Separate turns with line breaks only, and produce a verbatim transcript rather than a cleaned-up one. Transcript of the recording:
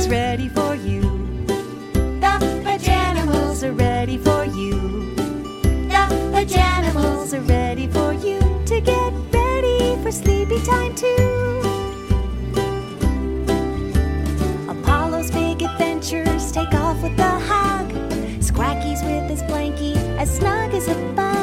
is ready for you. The Pajanimals are ready for you. The Pajanimals are ready for you to get ready for sleepy time too. Apollo's big adventures take off with a hug. Squawky's with his blankie as snug as a bug.